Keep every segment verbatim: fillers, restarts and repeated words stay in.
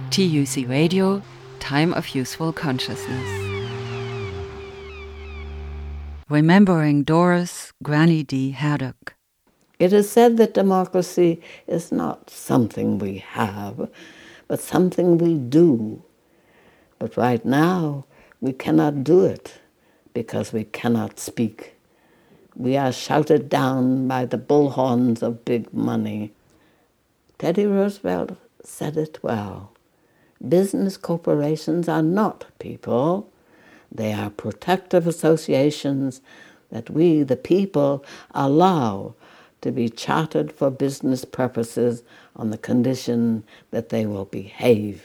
T U C Radio, Time of Useful Consciousness. Remembering Doris Granny D. Haddock. It is said that democracy is not something we have, but something we do. But right now, we cannot do it because we cannot speak. We are shouted down by the bullhorns of big money. Teddy Roosevelt said it well. Business corporations are not people. They are protective associations that we, the people, allow to be chartered for business purposes on the condition that they will behave.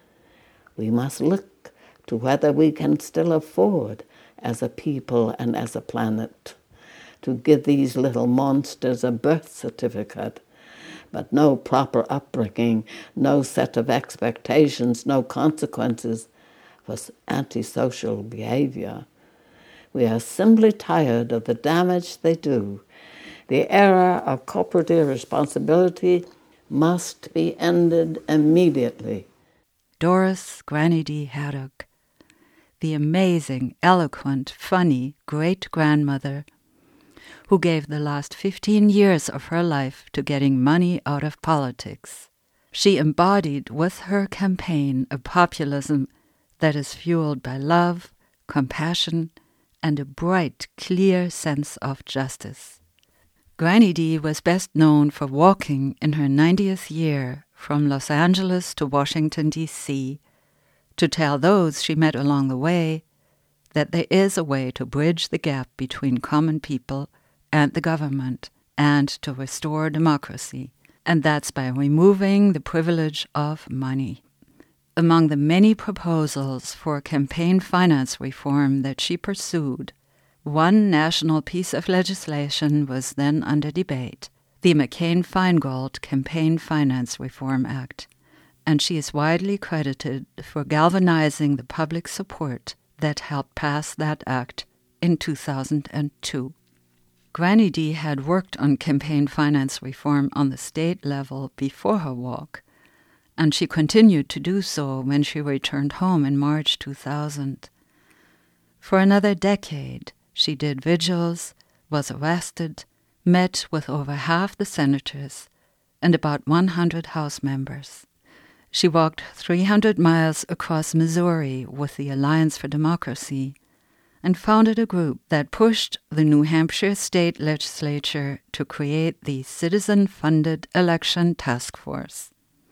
We must look to whether we can still afford, as a people and as a planet, to give these little monsters a birth certificate, but no proper upbringing, no set of expectations, no consequences for antisocial behavior. We are simply tired of the damage they do. The era of corporate irresponsibility must be ended immediately. Doris Granny D. Haddock, the amazing, eloquent, funny great-grandmother who gave the last fifteen years of her life to getting money out of politics. She embodied with her campaign a populism that is fueled by love, compassion, and a bright, clear sense of justice. Granny D was best known for walking in her ninetieth year from Los Angeles to Washington, D C, to tell those she met along the way that there is a way to bridge the gap between common people and the government, and to restore democracy, and that's by removing the privilege of money. Among the many proposals for campaign finance reform that she pursued, one national piece of legislation was then under debate, the McCain-Feingold Campaign Finance Reform Act, and she is widely credited for galvanizing the public support that helped pass that act in two thousand two. Granny D had worked on campaign finance reform on the state level before her walk, and she continued to do so when she returned home in March two thousand. For another decade, she did vigils, was arrested, met with over half the senators and about one hundred House members. She walked three hundred miles across Missouri with the Alliance for Democracy and founded a group that pushed the New Hampshire state legislature to create the citizen-funded election task force.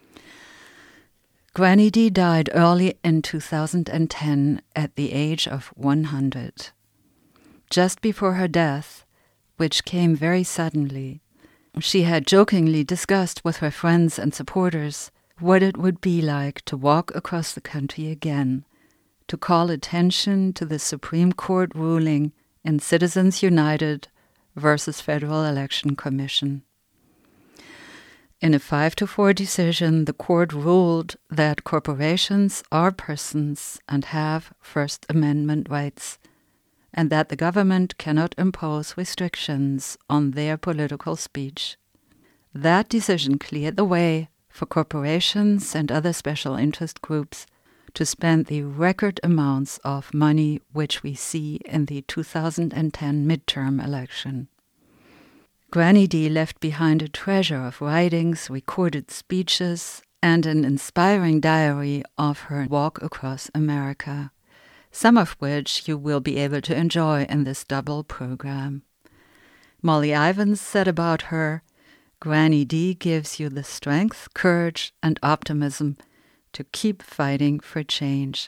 Granny D died early in two thousand ten at the age of one hundred. Just before her death, which came very suddenly, she had jokingly discussed with her friends and supporters what it would be like to walk across the country again, to call attention to the Supreme Court ruling in Citizens United versus Federal Election Commission. In a five to four decision, the court ruled that corporations are persons and have First Amendment rights, and that the government cannot impose restrictions on their political speech. That decision cleared the way for corporations and other special interest groups to spend the record amounts of money which we see in the two thousand ten midterm election. Granny D left behind a treasure of writings, recorded speeches, and an inspiring diary of her walk across America, some of which you will be able to enjoy in this double program. Molly Ivins said about her, Granny D gives you the strength, courage, and optimism to keep fighting for change.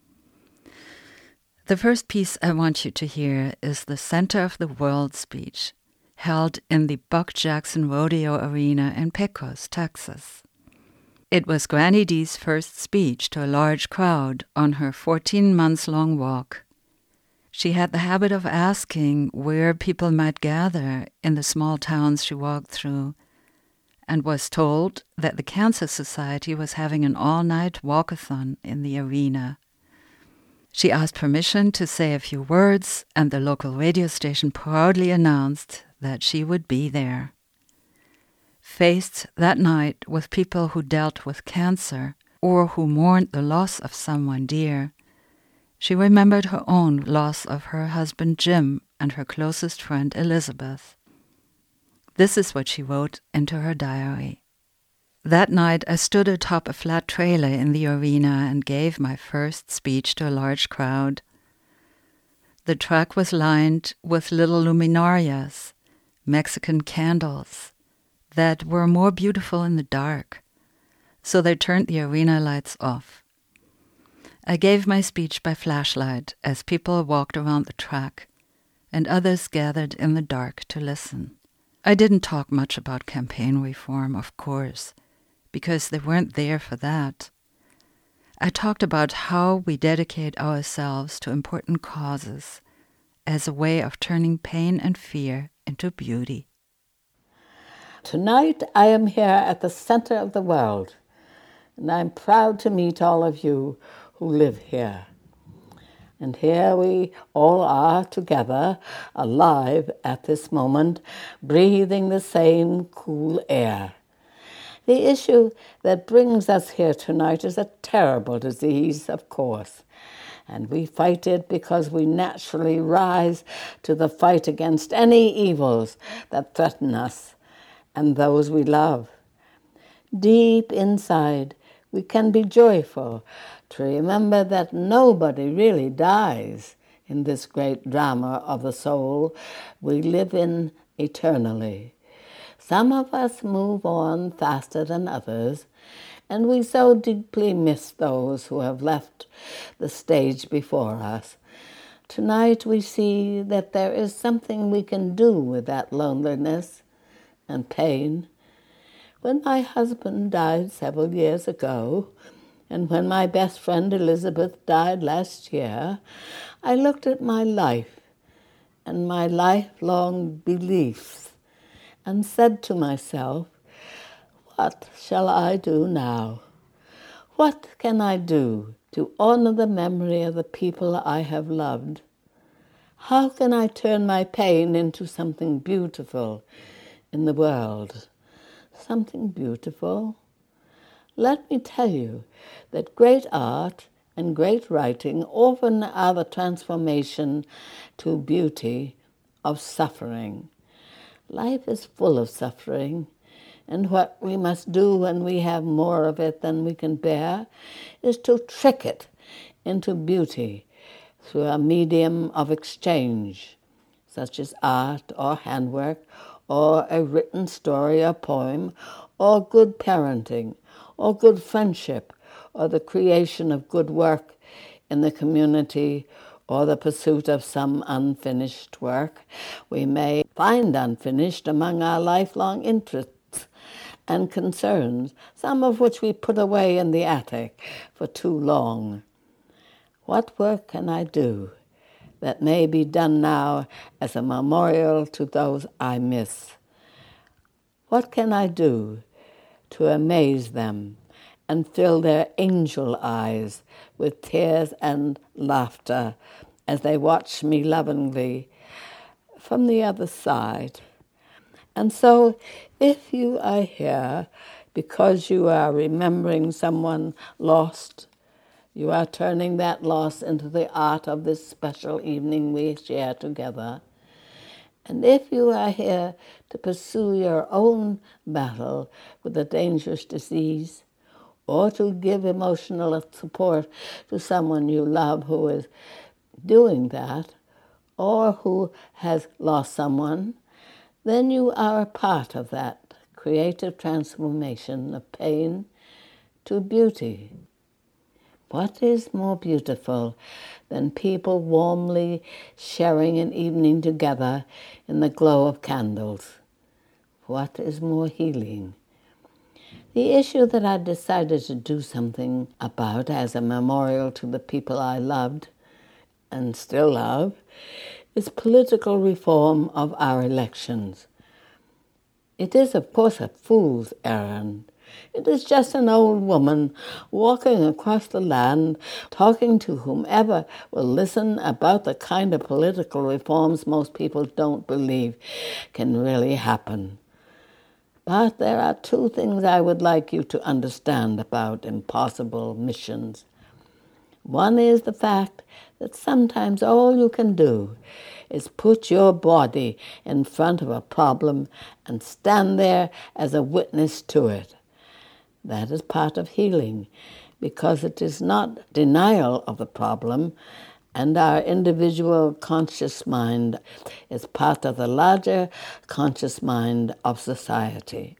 The first piece I want you to hear is the Center of the World speech, held in the Buck Jackson Rodeo Arena in Pecos, Texas. It was Granny D's first speech to a large crowd on her fourteen months long walk. She had the habit of asking where people might gather in the small towns she walked through, and was told that the Cancer Society was having an all-night walkathon in the arena. She asked permission to say a few words, and the local radio station proudly announced that she would be there. Faced that night with people who dealt with cancer, or who mourned the loss of someone dear. She remembered her own loss of her husband Jim and her closest friend Elizabeth. This is what she wrote into her diary. That night I stood atop a flat trailer in the arena and gave my first speech to a large crowd. The track was lined with little luminarias, Mexican candles, that were more beautiful in the dark, so they turned the arena lights off. I gave my speech by flashlight as people walked around the track, and others gathered in the dark to listen. I didn't talk much about campaign reform, of course, because they weren't there for that. I talked about how we dedicate ourselves to important causes as a way of turning pain and fear into beauty. Tonight I am here at the center of the world, and I'm proud to meet all of you who live here. And here we all are together, alive at this moment, breathing the same cool air. The issue that brings us here tonight is a terrible disease, of course, and we fight it because we naturally rise to the fight against any evils that threaten us and those we love. Deep inside, we can be joyful to remember that nobody really dies in this great drama of the soul we live in eternally. Some of us move on faster than others, and we so deeply miss those who have left the stage before us. Tonight we see that there is something we can do with that loneliness and pain. When my husband died several years ago, and when my best friend Elizabeth died last year, I looked at my life and my lifelong beliefs and said to myself, what shall I do now? What can I do to honor the memory of the people I have loved? How can I turn my pain into something beautiful in the world? Something beautiful? Let me tell you that great art and great writing often are the transformation to beauty of suffering. Life is full of suffering, and what we must do when we have more of it than we can bear is to trick it into beauty through a medium of exchange, such as art or handwork or a written story or poem or good parenting or good friendship, or the creation of good work in the community, or the pursuit of some unfinished work we may find unfinished among our lifelong interests and concerns, some of which we put away in the attic for too long. What work can I do that may be done now as a memorial to those I miss? What can I do to amaze them and fill their angel eyes with tears and laughter as they watch me lovingly from the other side? And so, if you are here because you are remembering someone lost, you are turning that loss into the art of this special evening we share together. And if you are here to pursue your own battle with a dangerous disease, or to give emotional support to someone you love who is doing that, or who has lost someone, then you are a part of that creative transformation of pain to beauty. What is more beautiful than people warmly sharing an evening together in the glow of candles? What is more healing? The issue that I decided to do something about as a memorial to the people I loved and still love is political reform of our elections. It is, of course, a fool's errand. It is just an old woman walking across the land, talking to whomever will listen about the kind of political reforms most people don't believe can really happen. But there are two things I would like you to understand about impossible missions. One is the fact that sometimes all you can do is put your body in front of a problem and stand there as a witness to it. That is part of healing, because it is not denial of the problem, and our individual conscious mind is part of the larger conscious mind of society.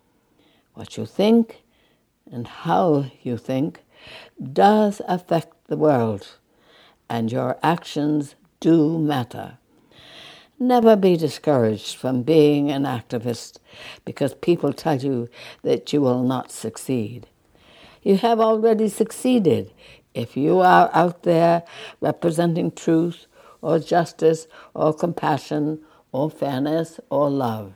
What you think and how you think does affect the world, and your actions do matter. Never be discouraged from being an activist because people tell you that you will not succeed. You have already succeeded if you are out there representing truth or justice or compassion or fairness or love.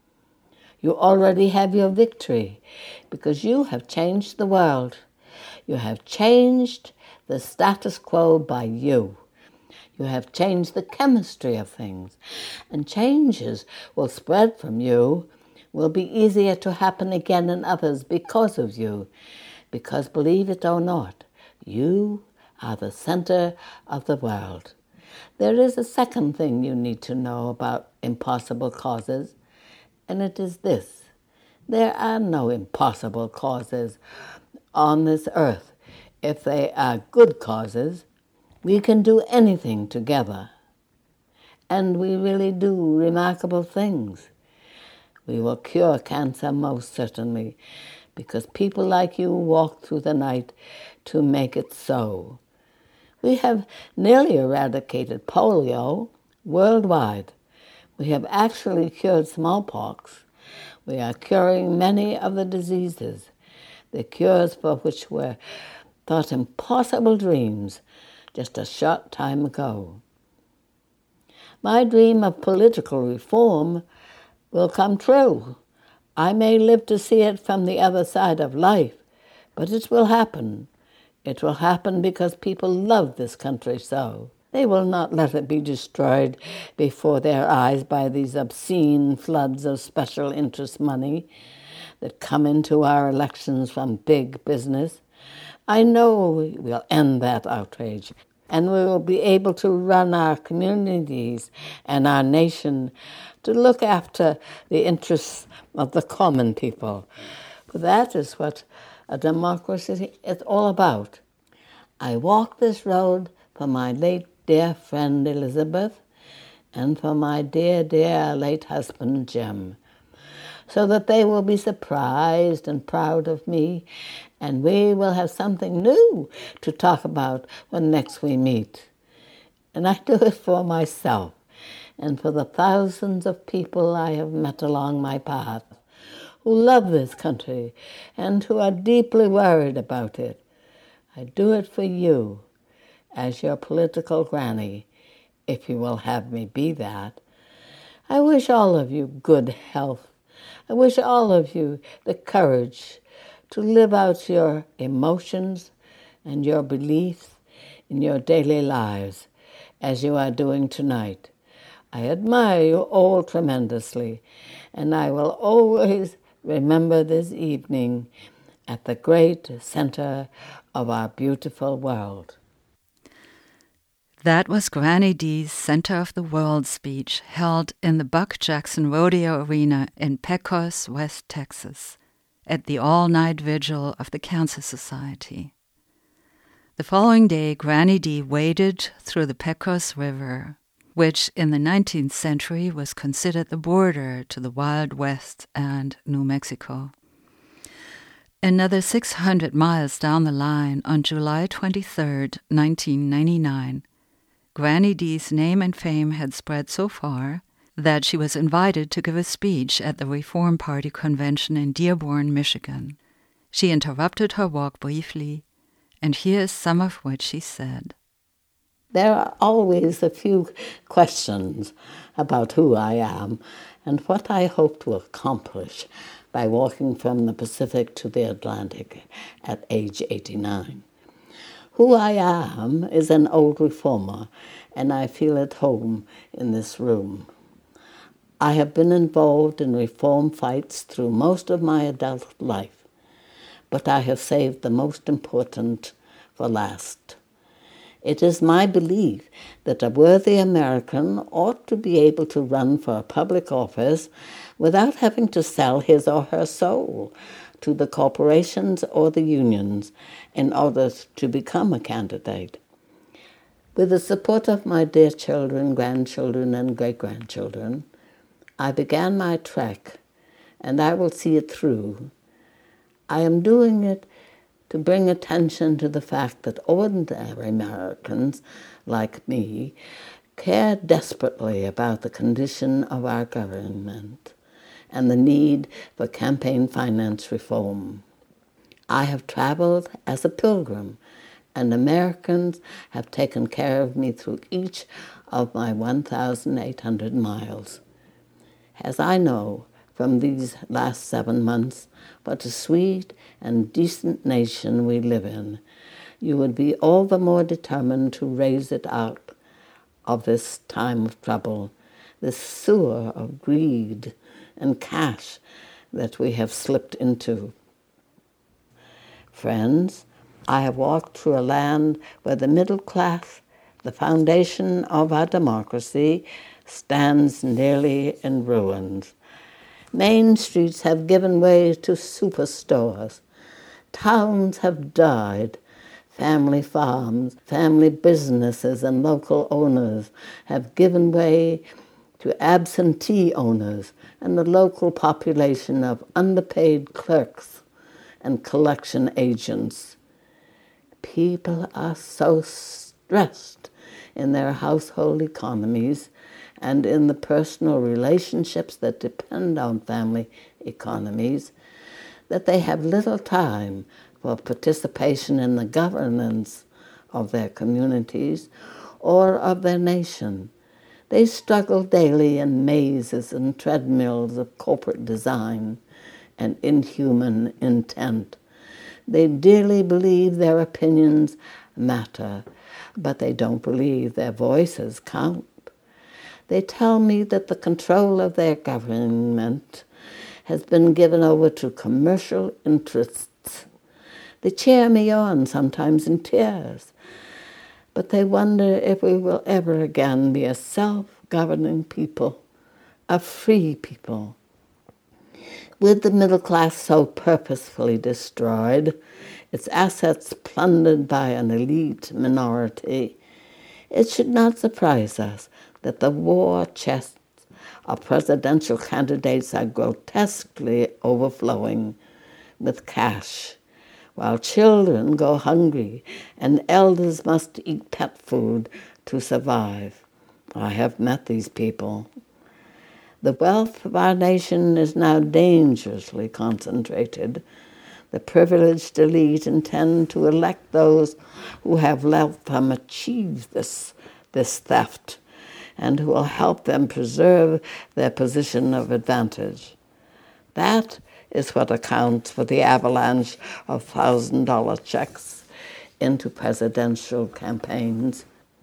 You already have your victory because you have changed the world. You have changed the status quo by you. You have changed the chemistry of things, and changes will spread from you, will be easier to happen again in others because of you. Because, believe it or not, you are the center of the world. There is a second thing you need to know about impossible causes, and it is this. There are no impossible causes on this earth. If they are good causes, we can do anything together. And we really do remarkable things. We will cure cancer most certainly, because people like you walk through the night to make it so. We have nearly eradicated polio worldwide. We have actually cured smallpox. We are curing many of the diseases, the cures for which were thought impossible dreams just a short time ago. My dream of political reform will come true. I may live to see it from the other side of life, but it will happen. It will happen because people love this country so. They will not let it be destroyed before their eyes by these obscene floods of special interest money that come into our elections from big business. I know we will end that outrage, and we will be able to run our communities and our nation to look after the interests of the common people. For that is what a democracy is all about. I walk this road for my late dear friend Elizabeth and for my dear, dear late husband Jim, so that they will be surprised and proud of me, and we will have something new to talk about when next we meet. And I do it for myself and for the thousands of people I have met along my path who love this country and who are deeply worried about it. I do it for you as your political granny, if you will have me be that. I wish all of you good health. I wish all of you the courage to live out your emotions and your beliefs in your daily lives as you are doing tonight. I admire you all tremendously, and I will always remember this evening at the great center of our beautiful world. That was Granny Dee's Center of the World speech held in the Buck Jackson Rodeo Arena in Pecos, West Texas, at the all-night vigil of the Cancer Society. The following day, Granny Dee waded through the Pecos River, which in the nineteenth century was considered the border to the Wild West and New Mexico. Another six hundred miles down the line, on July twenty-third, nineteen ninety-nine, Granny Dee's name and fame had spread so far that she was invited to give a speech at the Reform Party convention in Dearborn, Michigan. She interrupted her walk briefly, and here is some of what she said. There are always a few questions about who I am and what I hope to accomplish by walking from the Pacific to the Atlantic at age eighty-nine. Who I am is an old reformer, and I feel at home in this room. I have been involved in reform fights through most of my adult life, but I have saved the most important for last. It is my belief that a worthy American ought to be able to run for a public office without having to sell his or her soul to the corporations or the unions in order to become a candidate. With the support of my dear children, grandchildren, and great-grandchildren, I began my trek, and I will see it through. I am doing it to bring attention to the fact that ordinary Americans, like me, care desperately about the condition of our government and the need for campaign finance reform. I have traveled as a pilgrim, and Americans have taken care of me through each of my one thousand eight hundred miles. As I know from these last seven months what a sweet and decent nation we live in, you would be all the more determined to raise it out of this time of trouble, this sewer of greed and cash that we have slipped into. Friends, I have walked through a land where the middle class, the foundation of our democracy, stands nearly in ruins. Main streets have given way to superstores. Towns have died. Family farms, family businesses, and local owners have given way to absentee owners and the local population of underpaid clerks and collection agents. People are so stressed in their household economies and in the personal relationships that depend on family economies, that they have little time for participation in the governance of their communities or of their nation. They struggle daily in mazes and treadmills of corporate design and inhuman intent. They dearly believe their opinions matter, but they don't believe their voices count. They tell me that the control of their government has been given over to commercial interests. They cheer me on, sometimes in tears, but they wonder if we will ever again be a self-governing people, a free people. With the middle class so purposefully destroyed, its assets plundered by an elite minority, it should not surprise us that the war chests of presidential candidates are grotesquely overflowing with cash, while children go hungry and elders must eat pet food to survive. I have met these people. The wealth of our nation is now dangerously concentrated. The privileged elite intend to elect those who have let them achieve this, this theft, and who will help them preserve their position of advantage. That is what accounts for the avalanche of thousand-dollar checks into presidential campaigns.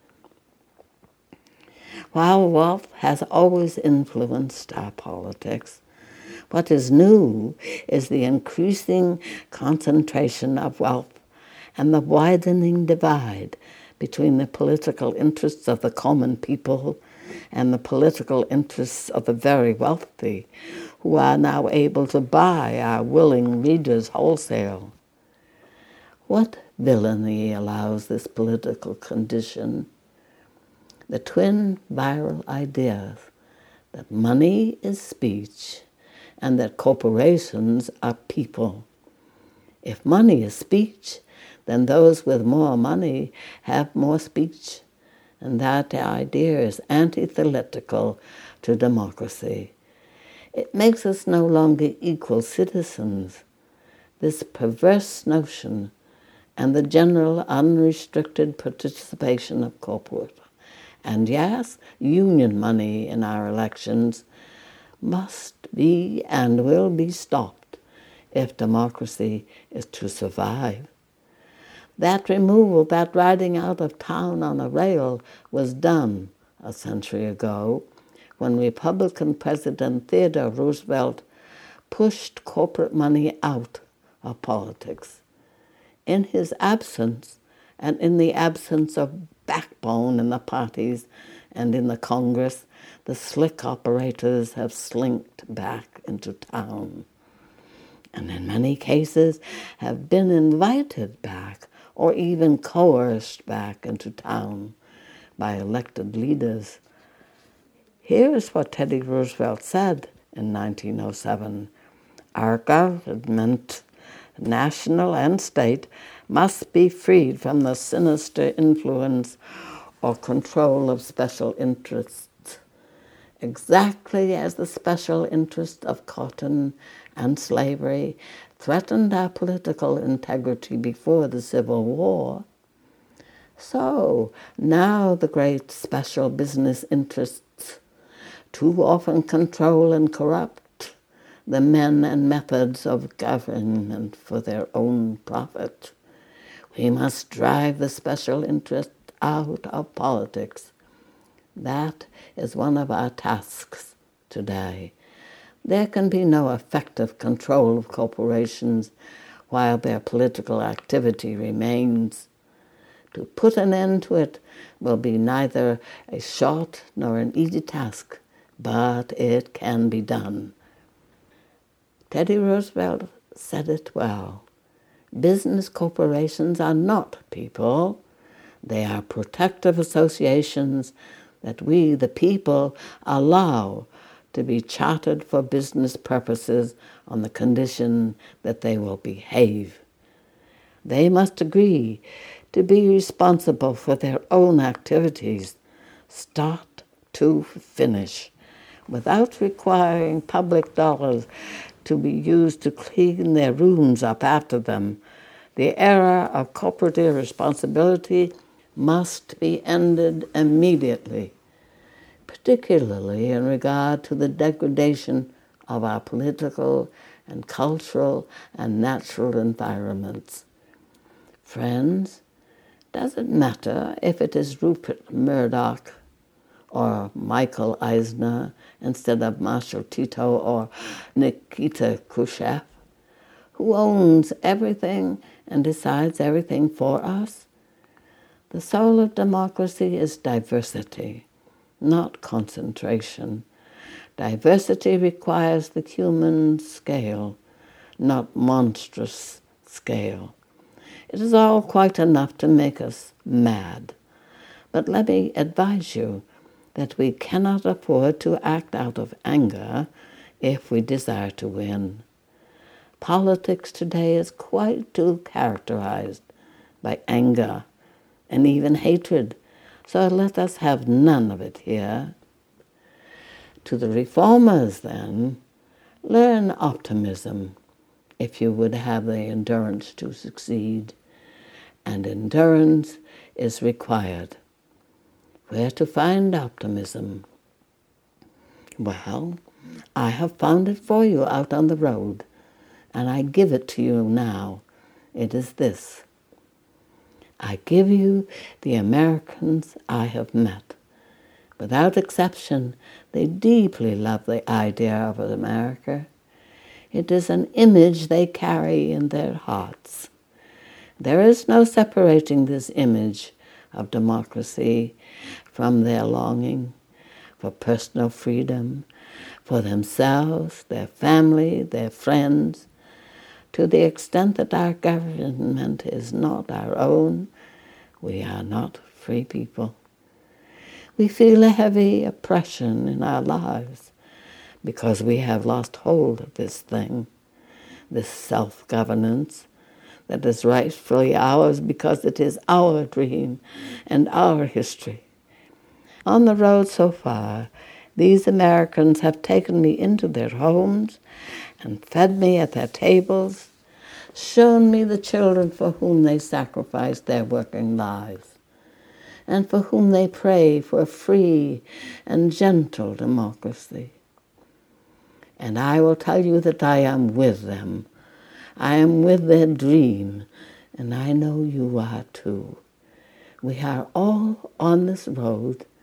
While wealth has always influenced our politics, what is new is the increasing concentration of wealth and the widening divide between the political interests of the common people and the political interests of the very wealthy, who are now able to buy our willing readers wholesale. What villainy allows this political condition? The twin viral ideas that money is speech and that corporations are people. If money is speech, then those with more money have more speech, and that idea is antithetical to democracy. It makes us no longer equal citizens. This perverse notion and the general unrestricted participation of corporate and, yes, union money in our elections must be and will be stopped if democracy is to survive. That removal, that riding out of town on a rail was done a century ago when Republican President Theodore Roosevelt pushed corporate money out of politics. In his absence, and in the absence of backbone in the parties and in the Congress, the slick operators have slinked back into town, and in many cases have been invited back or even coerced back into town by elected leaders. Here is what Teddy Roosevelt said in nineteen oh seven. Our government, national and state, must be freed from the sinister influence or control of special interests, exactly as the special interest of cotton and slavery threatened our political integrity before the Civil War. So now the great special business interests too often control and corrupt the men and methods of government for their own profit. We must drive the special interest out of politics. That is one of our tasks today. There can be no effective control of corporations while their political activity remains. To put an end to it will be neither a short nor an easy task, but it can be done. Teddy Roosevelt said it well. Business corporations are not people. They are protective associations that we, the people, allow to be chartered for business purposes on the condition that they will behave. They must agree to be responsible for their own activities, start to finish, without requiring public dollars to be used to clean their rooms up after them. The era of corporate irresponsibility must be ended immediately, particularly in regard to the degradation of our political and cultural and natural environments. Friends, does it matter if it is Rupert Murdoch or Michael Eisner instead of Marshall Tito or Nikita Khrushchev, who owns everything and decides everything for us? The soul of democracy is diversity, not concentration. Diversity requires the human scale, not monstrous scale. It is all quite enough to make us mad. But let me advise you that we cannot afford to act out of anger if we desire to win. Politics today is quite too characterized by anger and even hatred, so let us have none of it here. To the reformers, then, learn optimism if you would have the endurance to succeed, and endurance is required. Where to find optimism? Well, I have found it for you out on the road, and I give it to you now. It is this. I give you the Americans I have met. Without exception, they deeply love the idea of America. It is an image they carry in their hearts. There is no separating this image of democracy from their longing for personal freedom, for themselves, their family, their friends. To the extent that our government is not our own, we are not free people. We feel a heavy oppression in our lives because we have lost hold of this thing, this self-governance that is rightfully ours because it is our dream and our history. On the road so far, these Americans have taken me into their homes and fed me at their tables, shown me the children for whom they sacrificed their working lives, and for whom they pray for a free and gentle democracy. And I will tell you that I am with them. I am with their dream, and I know you are too. We are all on this road,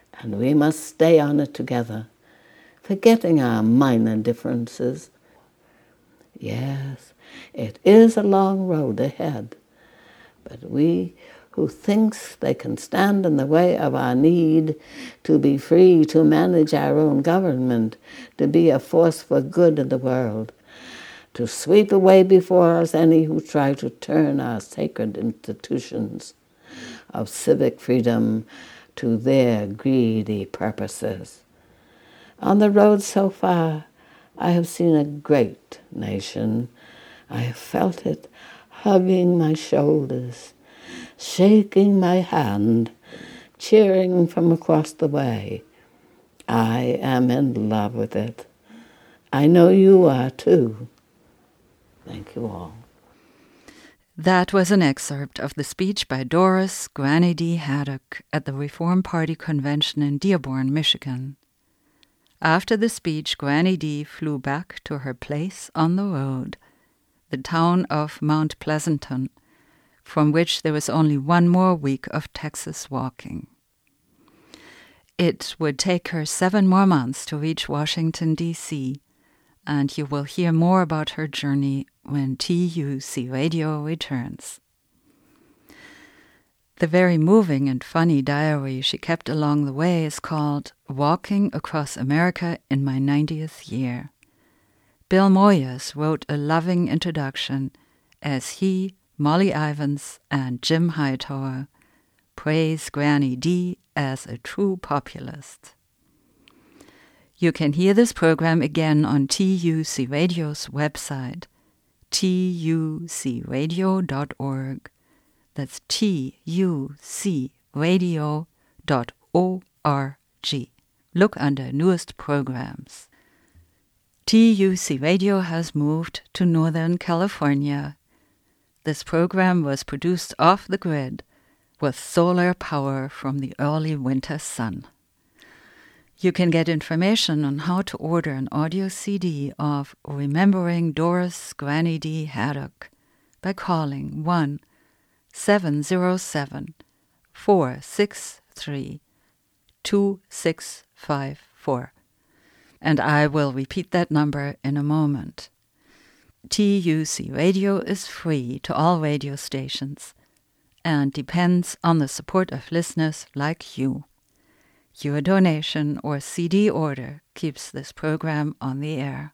And we must stay on it together, forgetting our minor differences. Yes, it is a long road ahead, but we who thinks they can stand in the way of our need to be free to manage our own government, to be a force for good in the world, to sweep away before us any who try to turn our sacred institutions of civic freedom to their greedy purposes. On the road so far, I have seen a great nation. I have felt it hugging my shoulders, shaking my hand, cheering from across the way. I am in love with it. I know you are too. Thank you all. That was an excerpt of the speech by Doris Granny D. Haddock at the Reform Party convention in Dearborn, Michigan. After the speech, Granny D. flew back to her place on the road, the town of Mount Pleasanton, from which there was only one more week of Texas walking. It would take her seven more months to reach Washington, D C, and you will hear more about her journey when T U C Radio returns. The very moving and funny diary she kept along the way is called Walking Across America in My ninetieth Year. Bill Moyers wrote a loving introduction as he, Molly Ivins, and Jim Hightower praise Granny D as a true populist. You can hear this program again on T U C Radio's website, T U C radio dot org. That's T U C radio dot org. Look under newest programs. T U C Radio has moved to Northern California. This program was produced off the grid with solar power from the early winter sun. You can get information on how to order an audio C D of Remembering Doris Granny D. Haddock by calling one seven zero seven, four six three, two six five four. And I will repeat that number in a moment. T U C Radio is free to all radio stations and depends on the support of listeners like you. Your donation or C D order keeps this program on the air.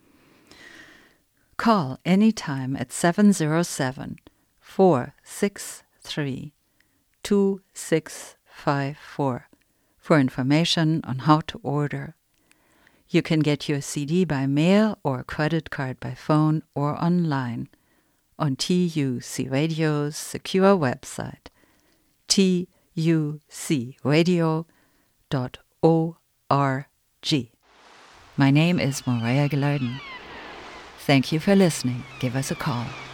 Call anytime at seven zero seven, four six three, two six five four for information on how to order. You can get your C D by mail or credit card by phone or online on T U C Radio's secure website, T U C radio dot org. My name is Maria Gilardin. Thank you for listening. Give us a call.